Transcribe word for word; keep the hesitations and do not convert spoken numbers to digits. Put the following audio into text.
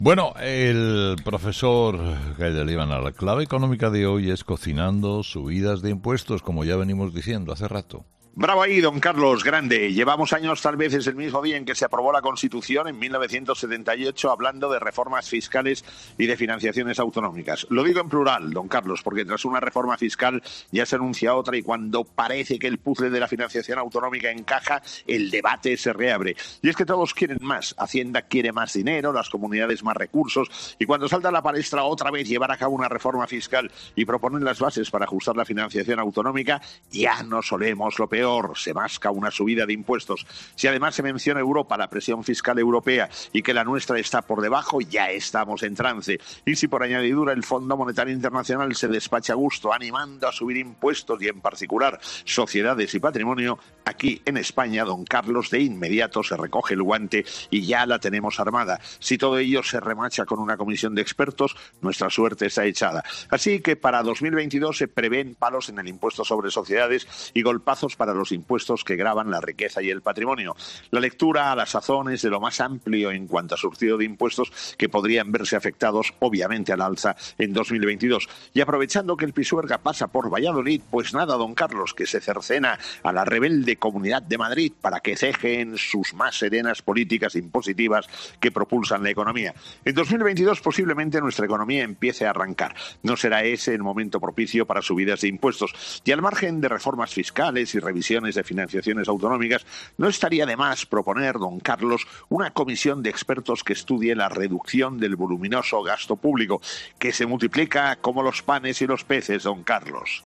Bueno, el profesor Gaël Ilibarna, la clave económica de hoy es cocinando subidas de impuestos, como ya venimos diciendo hace rato. Bravo ahí, don Carlos, grande. Llevamos años, tal vez es el mismo día en que se aprobó la Constitución, en mil novecientos setenta y ocho, hablando de reformas fiscales y de financiaciones autonómicas. Lo digo en plural, don Carlos, porque tras una reforma fiscal ya se anuncia otra y cuando parece que el puzzle de la financiación autonómica encaja, el debate se reabre. Y es que todos quieren más. Hacienda quiere más dinero, las comunidades más recursos, y cuando salta a la palestra otra vez llevar a cabo una reforma fiscal y proponer las bases para ajustar la financiación autonómica, ya no solemos lo peor. Se masca una subida de impuestos. Si además se menciona Europa, la presión fiscal europea, y que la nuestra está por debajo, ya estamos en trance. Y si por añadidura el Fondo Monetario Internacional se despacha a gusto animando a subir impuestos y en particular sociedades y patrimonio, aquí en España, don Carlos, de inmediato se recoge el guante y ya la tenemos armada. Si todo ello se remacha con una comisión de expertos, nuestra suerte está echada. Así que para dos mil veintidós se prevén palos en el impuesto sobre sociedades y golpazos para los impuestos que gravan la riqueza y el patrimonio. La lectura a la sazón es de lo más amplio en cuanto a surtido de impuestos que podrían verse afectados, obviamente, al alza en dos mil veintidós. Y aprovechando que el Pisuerga pasa por Valladolid, pues nada, don Carlos, que se cercena a la rebelde Comunidad de Madrid para que cejen sus más serenas políticas impositivas que propulsan la economía. En dos mil veintidós posiblemente nuestra economía empiece a arrancar. No será ese el momento propicio para subidas de impuestos. Y al margen de reformas fiscales y revisiones de financiaciones autonómicas, no estaría de más proponer, don Carlos, una comisión de expertos que estudie la reducción del voluminoso gasto público, que se multiplica como los panes y los peces, don Carlos.